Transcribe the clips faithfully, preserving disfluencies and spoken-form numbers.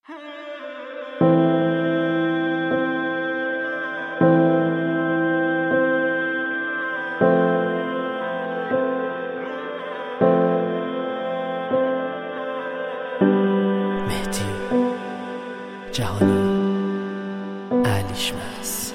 مهدی جهانی علیشمس.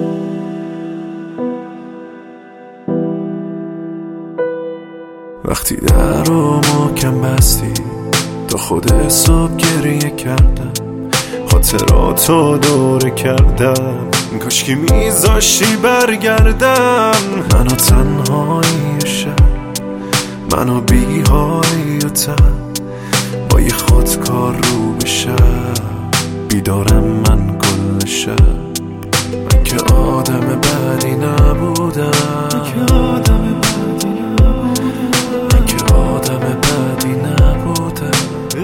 وقتی در رو محکم بستی تا خود صبح گریه کردم، خاطراتو دوره کردم، کاش که میذاشتی برگردم. منو تنهایی و شب، منو بیهایی و تن، با یه خودکار رو به شب، بیدارم من کل شب. من که آدم بدی نبودم، من که آدم بدی نبودم، من که آدم بدی نبودم،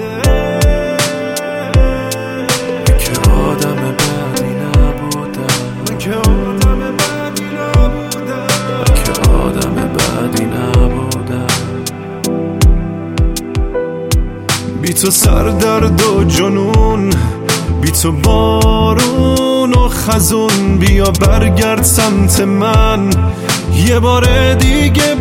من که آدم بدی نبودم، من که آدم بدی نبودم، من که آدم بدی نبودم. بی تو سردرد و جنون، بی تو بارون و خزون، بیا برگرد سمت من یه بار دیگه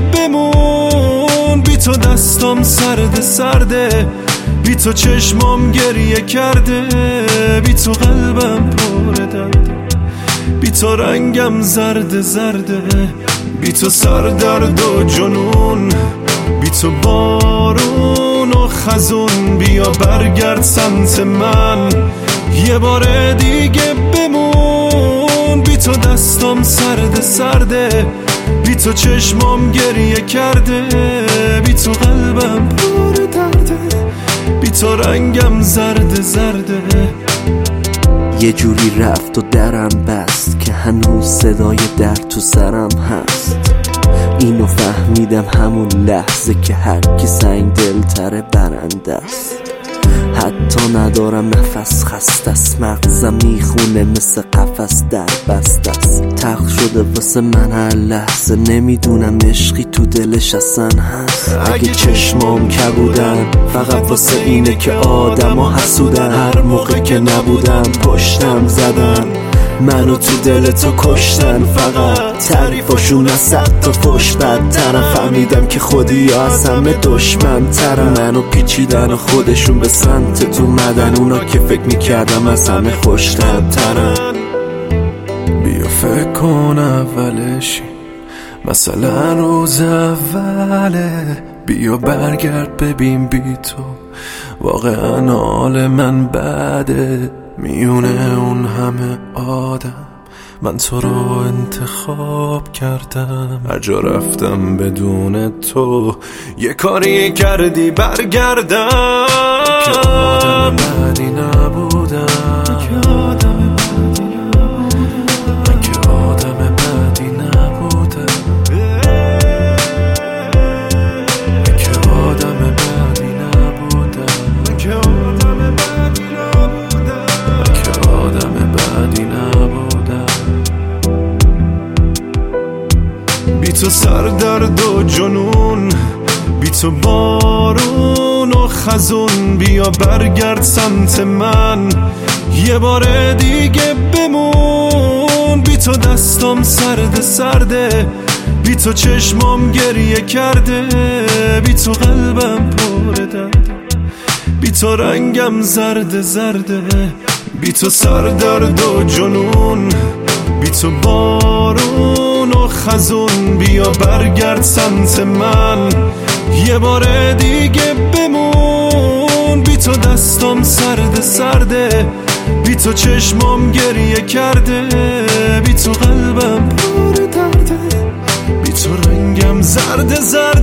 بمون. بی تو دستم سرد سرده، بی تو چشمام گریه کرده، بی تو قلبم پر درده، بی تو رنگم زرد زرده. بی تو سردرد و جنون، بی تو بارون و خزون، بیا برگرد سمت من یه بار دیگه بمون. بی تو دستم سرد سرده، بی تو چشمام گریه کرده، بی تو قلبم پر درده، بی تو رنگم زرد زرده. یه جوری رفت و درم بست که هنوز صدای در تو سرم هست. اینو فهمیدم همون لحظه که هر کی سنگ دلتره برنده است. حتی ندارم نفس، خسته است، مغزم میخونه مثل قفس در بسته است. تلخ شده واسه من هر لحظه، نمیدونم عشقی تو دلش اصلا هست. اگه چشمام کبودن فقط واسه اینه که آدم ها حسودن، هر موقع که نبودم پشتم زدن، منو تو دل تو کشتن. فقط تعریفاشون از صد تا فش بدترم، فهمیدم که خودی از همه دشمن ترم. منو پیچیدن و خودشون به سمت تو مدن، اونا که فکر میکردم از همه خوشتر ترم. بیا فکر کن اولشی، مثلا روز اوله، بیا برگرد ببین بی تو واقعا حال من بده. میونه اون همه آدم من تو رو انتخاب کردم، هر جا رفتم بدون تو یه کاری کردی برگردم. که آدم بدی نبودم، که آدم بدی نبودم، من که آدم بدی نبودم، من که آدم بدی نبودم، من که آدم بدی نبودم، من که آدم بدی نبودم. بی تو سردرد و جنون، بی تو بارون و خزون، بیا برگرد سمت من یه بار دیگه بمون. بی تو دستم سرد سرده، بی تو چشمام گریه کرده، بی تو قلبم پر درده، بی تو رنگم زرد زرده. بی تو سردرد و جنون، بی تو بارون و خزون، بیا برگرد سمت من یه بار دیگه بمون. بی تو دستم سرد سرده، بی تو چشمام گریه کرده، بی تو قلبم پر درده، بی تو رنگم زرد زرده.